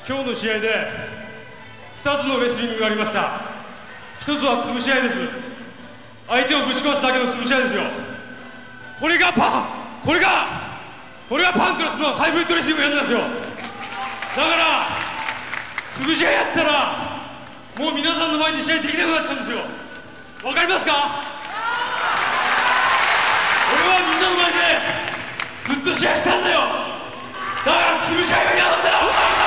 今日の試合で2つのレスリングがありました。1つは潰し合いです。相手をぶち壊すだけの潰し合いですよ。これがパンクラスのハイブリッドレスリングやるんですよ。だから潰し合いやったらもう皆さんの前で試合できなくなっちゃうんですよ。わかりますか？俺はみんなの前でずっと試合したんだよ。だから潰し合いが嫌なんだよ。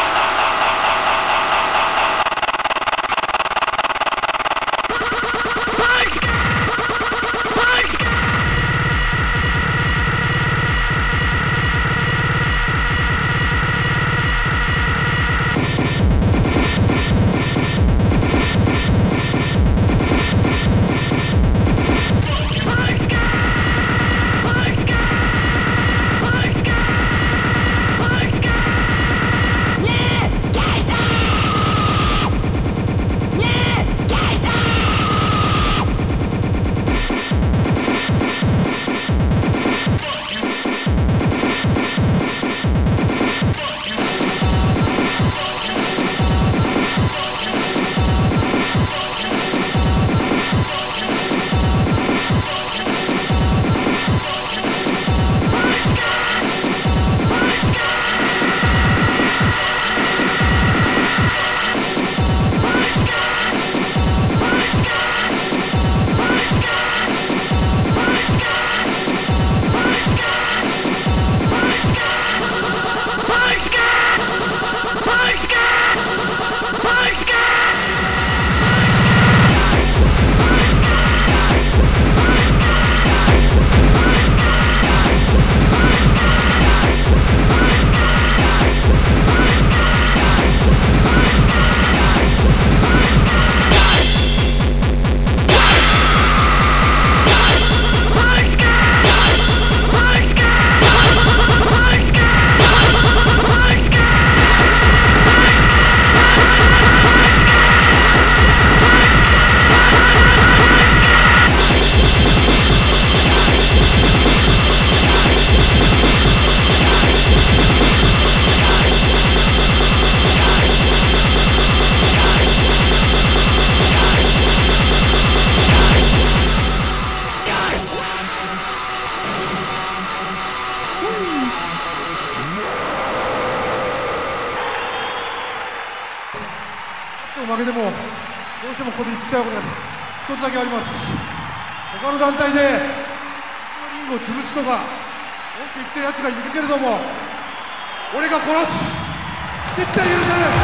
負けてもどうしてもここで言ってきたいことが一つだけあります。他の団体でリングを潰すとか文句言ってるやつがいるけれども、俺が殺す、絶対許せない。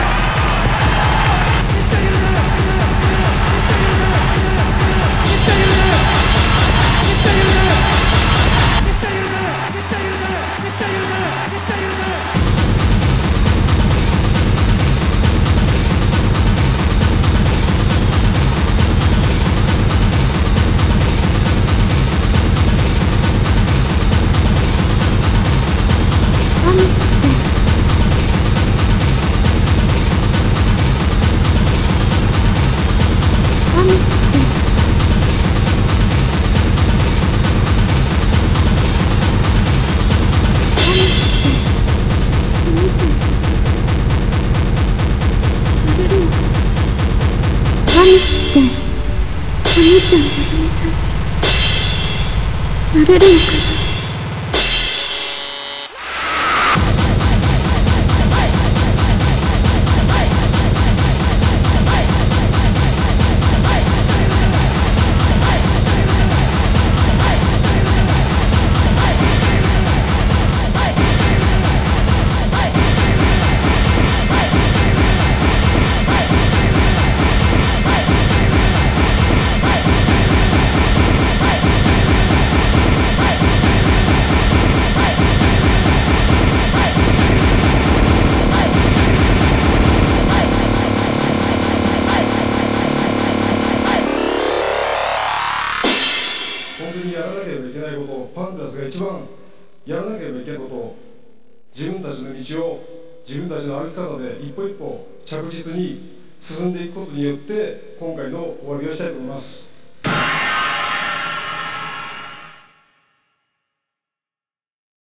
なれるのかな。 本当にやらなければいけないこと、パンクラスが一番やらなければいけないことを、自分たちの道を自分たちの歩き方で一歩一歩着実に進んでいくことによって今回の終わりをしたいと思います。